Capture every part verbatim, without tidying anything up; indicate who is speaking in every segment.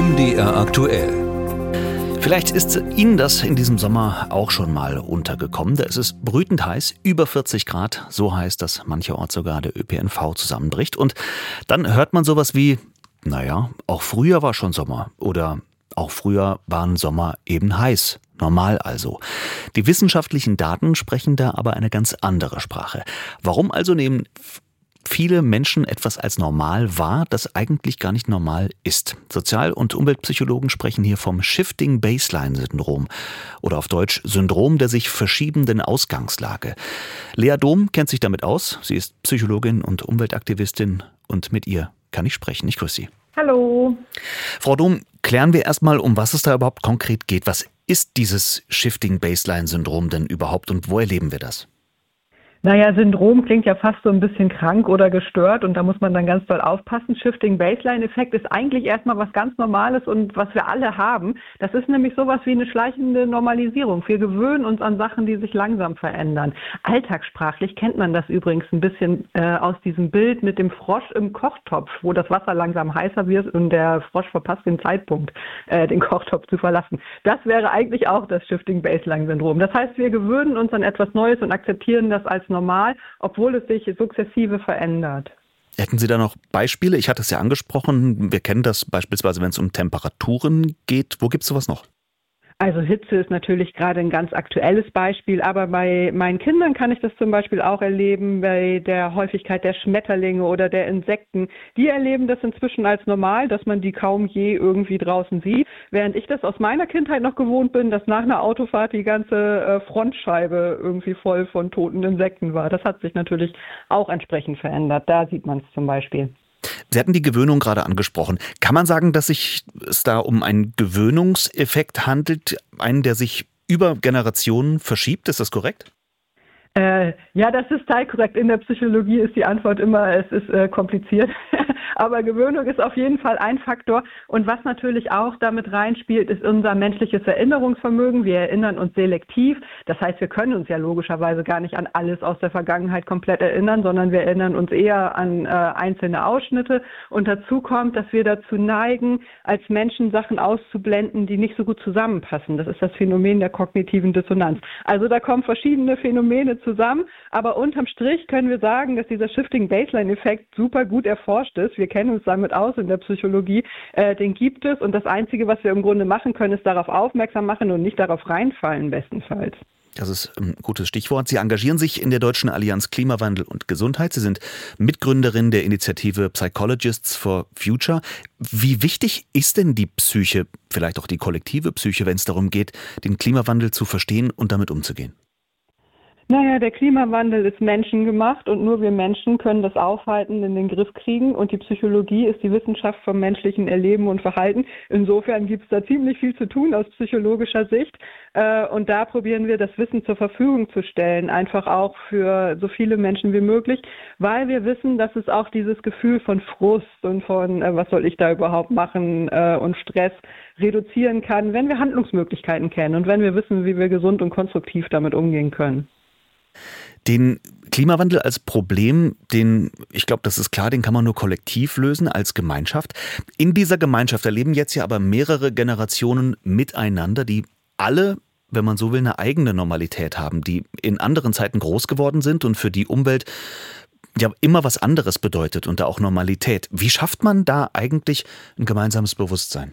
Speaker 1: M D R aktuell. Vielleicht ist Ihnen das in diesem Sommer auch schon mal untergekommen. Da ist es brütend heiß, über vierzig Grad. So heiß, dass mancherorts sogar der Ö P N V zusammenbricht. Und dann hört man sowas wie, naja, auch früher war schon Sommer. Oder auch früher waren Sommer eben heiß. Normal also. Die wissenschaftlichen Daten sprechen da aber eine ganz andere Sprache. Warum also nehmen viele Menschen etwas als normal wahr, das eigentlich gar nicht normal ist? Sozial- und Umweltpsychologen sprechen hier vom Shifting Baseline Syndrom oder auf Deutsch Syndrom der sich verschiebenden Ausgangslage. Lea Dom kennt sich damit aus. Sie ist Psychologin und Umweltaktivistin und mit ihr kann ich sprechen. Ich grüße Sie.
Speaker 2: Hallo.
Speaker 1: Frau Dom, klären wir erstmal, um was es da überhaupt konkret geht. Was ist dieses Shifting Baseline Syndrom denn überhaupt und wo erleben wir das?
Speaker 2: Naja, Syndrom klingt ja fast so ein bisschen krank oder gestört und da muss man dann ganz doll aufpassen. Shifting Baseline Effekt ist eigentlich erstmal was ganz Normales und was wir alle haben. Das ist nämlich sowas wie eine schleichende Normalisierung. Wir gewöhnen uns an Sachen, die sich langsam verändern. Alltagssprachlich kennt man das übrigens ein bisschen äh, aus diesem Bild mit dem Frosch im Kochtopf, wo das Wasser langsam heißer wird und der Frosch verpasst den Zeitpunkt, äh, den Kochtopf zu verlassen. Das wäre eigentlich auch das Shifting Baseline Syndrom. Das heißt, wir gewöhnen uns an etwas Neues und akzeptieren das als normal, obwohl es sich sukzessive verändert.
Speaker 1: Hätten Sie da noch Beispiele? Ich hatte es ja angesprochen, wir kennen das beispielsweise, wenn es um Temperaturen geht. Wo gibt es sowas noch?
Speaker 2: Also Hitze ist natürlich gerade ein ganz aktuelles Beispiel, aber bei meinen Kindern kann ich das zum Beispiel auch erleben, bei der Häufigkeit der Schmetterlinge oder der Insekten. Die erleben das inzwischen als normal, dass man die kaum je irgendwie draußen sieht, während ich das aus meiner Kindheit noch gewohnt bin, dass nach einer Autofahrt die ganze äh, Frontscheibe irgendwie voll von toten Insekten war. Das hat sich natürlich auch entsprechend verändert. Da sieht man es zum Beispiel.
Speaker 1: Sie hatten die Gewöhnung gerade angesprochen. Kann man sagen, dass sich es da um einen Gewöhnungseffekt handelt, einen, der sich über Generationen verschiebt? Ist das korrekt?
Speaker 2: Äh, ja, das ist teilkorrekt. In der Psychologie ist die Antwort immer, es ist äh, kompliziert. Aber Gewöhnung ist auf jeden Fall ein Faktor. Und was natürlich auch damit reinspielt, ist unser menschliches Erinnerungsvermögen. Wir erinnern uns selektiv. Das heißt, wir können uns ja logischerweise gar nicht an alles aus der Vergangenheit komplett erinnern, sondern wir erinnern uns eher an äh, einzelne Ausschnitte. Und dazu kommt, dass wir dazu neigen, als Menschen Sachen auszublenden, die nicht so gut zusammenpassen. Das ist das Phänomen der kognitiven Dissonanz. Also da kommen verschiedene Phänomene zusammen, aber unterm Strich können wir sagen, dass dieser Shifting Baseline Effekt super gut erforscht ist. Wir kennen uns damit aus in der Psychologie, äh, den gibt es und das Einzige, was wir im Grunde machen können, ist darauf aufmerksam machen und nicht darauf reinfallen bestenfalls.
Speaker 1: Das ist ein gutes Stichwort. Sie engagieren sich in der Deutschen Allianz Klimawandel und Gesundheit. Sie sind Mitgründerin der Initiative Psychologists for Future. Wie wichtig ist denn die Psyche, vielleicht auch die kollektive Psyche, wenn es darum geht, den Klimawandel zu verstehen und damit umzugehen?
Speaker 2: Naja, der Klimawandel ist menschengemacht und nur wir Menschen können das aufhalten, in den Griff kriegen und die Psychologie ist die Wissenschaft vom menschlichen Erleben und Verhalten. Insofern gibt es da ziemlich viel zu tun aus psychologischer Sicht und da probieren wir das Wissen zur Verfügung zu stellen, einfach auch für so viele Menschen wie möglich, weil wir wissen, dass es auch dieses Gefühl von Frust und von was soll ich da überhaupt machen und Stress reduzieren kann, wenn wir Handlungsmöglichkeiten kennen und wenn wir wissen, wie wir gesund und konstruktiv damit umgehen können.
Speaker 1: Den Klimawandel als Problem, den, ich glaube, das ist klar, den kann man nur kollektiv lösen, als Gemeinschaft. In dieser Gemeinschaft erleben jetzt ja aber mehrere Generationen miteinander, die alle, wenn man so will, eine eigene Normalität haben, die in anderen Zeiten groß geworden sind und für die Umwelt ja immer was anderes bedeutet und da auch Normalität. Wie schafft man da eigentlich ein gemeinsames Bewusstsein?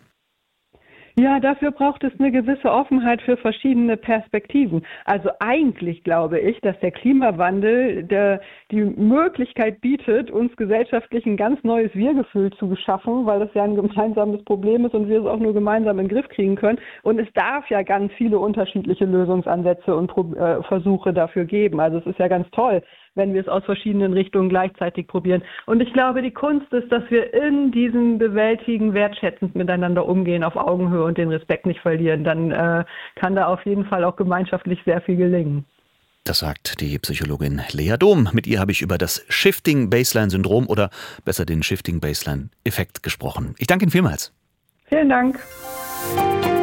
Speaker 2: Ja, dafür braucht es eine gewisse Offenheit für verschiedene Perspektiven. Also eigentlich glaube ich, dass der Klimawandel der, die Möglichkeit bietet, uns gesellschaftlich ein ganz neues Wir-Gefühl zu schaffen, weil das ja ein gemeinsames Problem ist und wir es auch nur gemeinsam in den Griff kriegen können. Und es darf ja ganz viele unterschiedliche Lösungsansätze und äh, Versuche dafür geben. Also es ist ja ganz toll, wenn wir es aus verschiedenen Richtungen gleichzeitig probieren. Und ich glaube, die Kunst ist, dass wir in diesem Bewältigen wertschätzend miteinander umgehen, auf Augenhöhe und den Respekt nicht verlieren. Dann äh, kann da auf jeden Fall auch gemeinschaftlich sehr viel gelingen.
Speaker 1: Das sagt die Psychologin Lea Dom. Mit ihr habe ich über das Shifting Baseline Syndrom oder besser den Shifting Baseline Effekt gesprochen. Ich danke Ihnen vielmals.
Speaker 2: Vielen Dank.